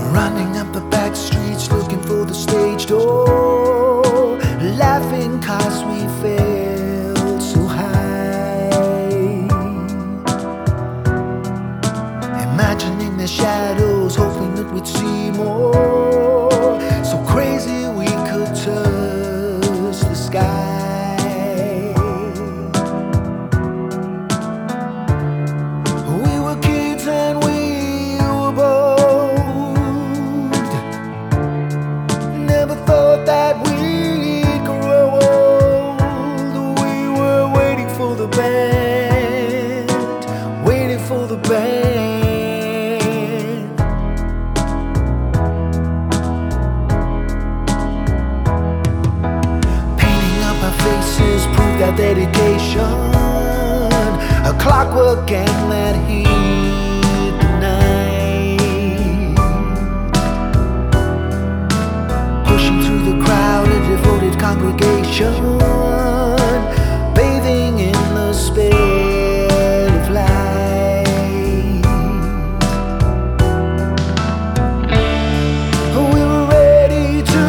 Running up the back streets looking for the stage door, laughing 'cause we felt so high, imagining the shadows, hoping that we'd see more, so crazy we could touch the sky. We were kids and we were bold, never thought that we'd grow old. We were waiting for the band, waiting for the band. Faces proved our dedication, a clockwork gang that hit the night, pushing through the crowd, a devoted congregation, bathing in the spell of light. We were ready to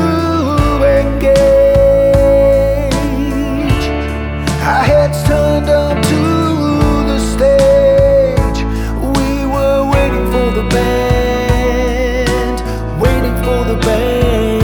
engage, our heads turned up to the stage. We were waiting for the band, waiting for the band.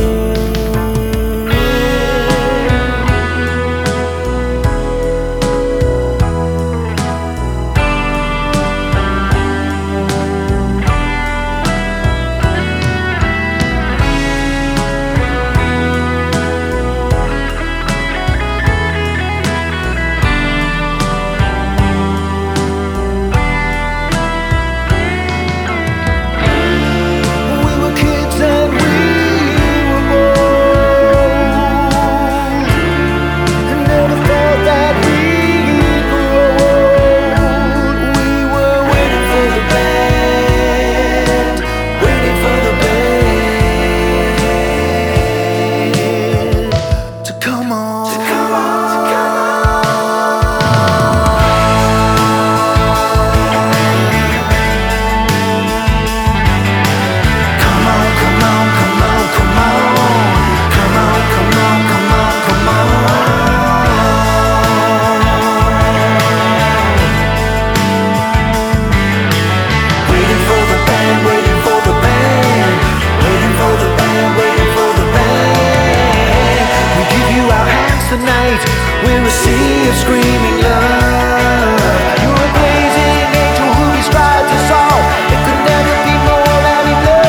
Tonight we're a sea of screaming love. You're a blazing angel who describes us all. It could never be more than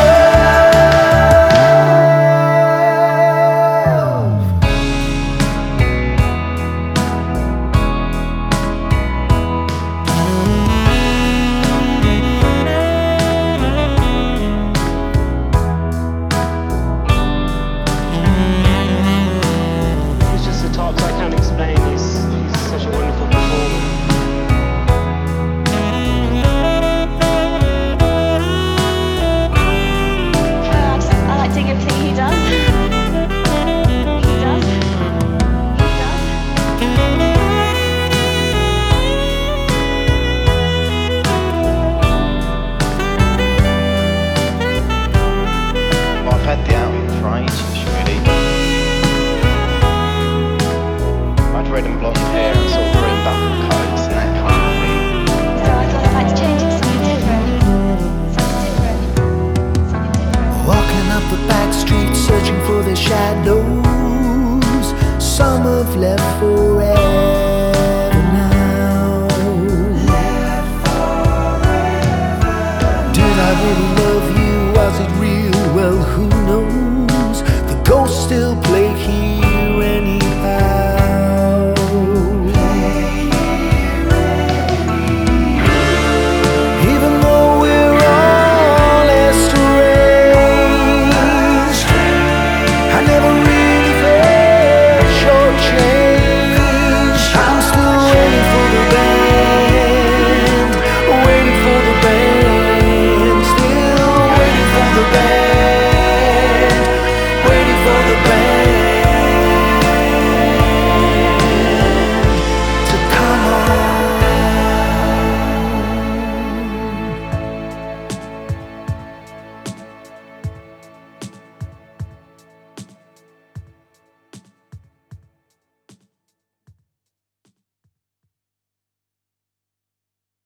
red and blonde hair and sort of green button coats and that kind of thing. So I thought I'd like to change it to something different. Something different. Walking up the back streets, searching for their shadows. Some have left forever now. Did I really love you? Was it real? Well, who knows?